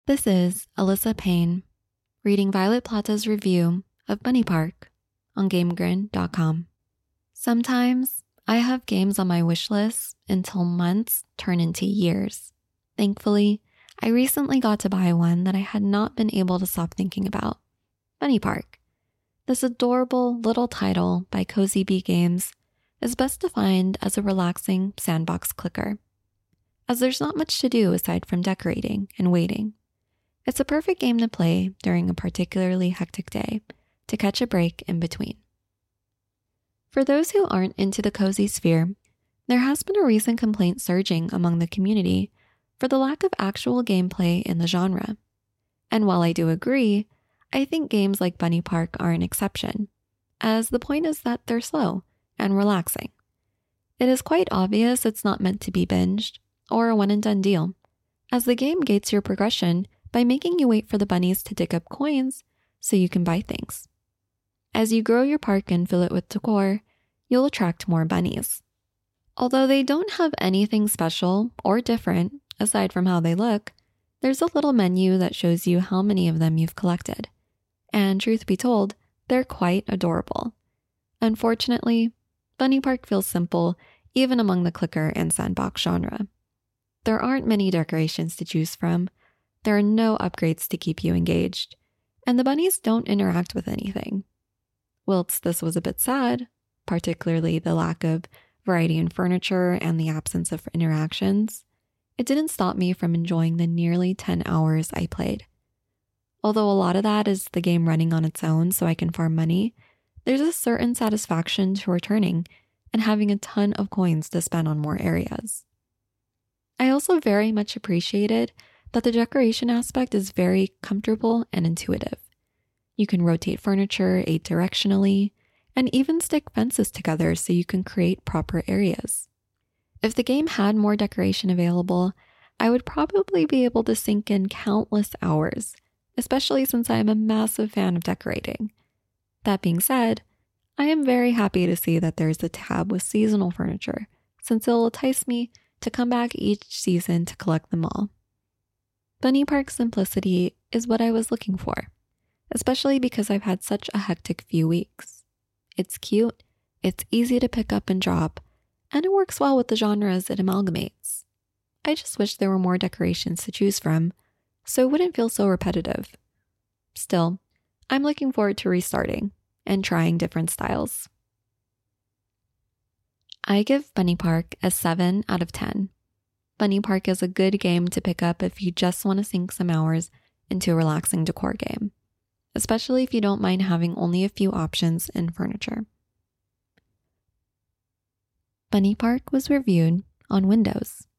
This is Alyssa Payne, reading Violet Plata's review of Bunny Park on GameGrin.com. Sometimes I have games on my wish list until months turn into years. Thankfully, I recently got to buy one that I had not been able to stop thinking about, Bunny Park. This adorable little title by Cozy Bee Games is best defined as a relaxing sandbox clicker, as there's not much to do aside from decorating and waiting. It's a perfect game to play during a particularly hectic day to catch a break in between. For those who aren't into the cozy sphere, there has been a recent complaint surging among the community for the lack of actual gameplay in the genre. And while I do agree, I think games like Bunny Park are an exception, as the point is that they're slow and relaxing. It is quite obvious it's not meant to be binged or a one-and-done deal, as the game gates your progression by making you wait for the bunnies to dig up coins so you can buy things. As you grow your park and fill it with decor, you'll attract more bunnies. Although they don't have anything special or different aside from how they look, there's a little menu that shows you how many of them you've collected. And truth be told, they're quite adorable. Unfortunately, Bunny Park feels simple even among the clicker and sandbox genre. There aren't many decorations to choose from. There are no upgrades to keep you engaged, and the bunnies don't interact with anything. Whilst this was a bit sad, particularly the lack of variety in furniture and the absence of interactions, it didn't stop me from enjoying the nearly 10 hours I played. Although a lot of that is the game running on its own so I can farm money, there's a certain satisfaction to returning and having a ton of coins to spend on more areas. I also very much appreciated that the decoration aspect is very comfortable and intuitive. You can rotate furniture 8 directionally and even stick fences together so you can create proper areas. If the game had more decoration available, I would probably be able to sink in countless hours, especially since I am a massive fan of decorating. That being said, I am very happy to see that there's a tab with seasonal furniture, since it'll entice me to come back each season to collect them all. Bunny Park's simplicity is what I was looking for, especially because I've had such a hectic few weeks. It's cute, it's easy to pick up and drop, and it works well with the genres it amalgamates. I just wish there were more decorations to choose from, so it wouldn't feel so repetitive. Still, I'm looking forward to restarting and trying different styles. I give Bunny Park a 7 out of 10. Bunny Park is a good game to pick up if you just want to sink some hours into a relaxing decor game, especially if you don't mind having only a few options in furniture. Bunny Park was reviewed on Windows.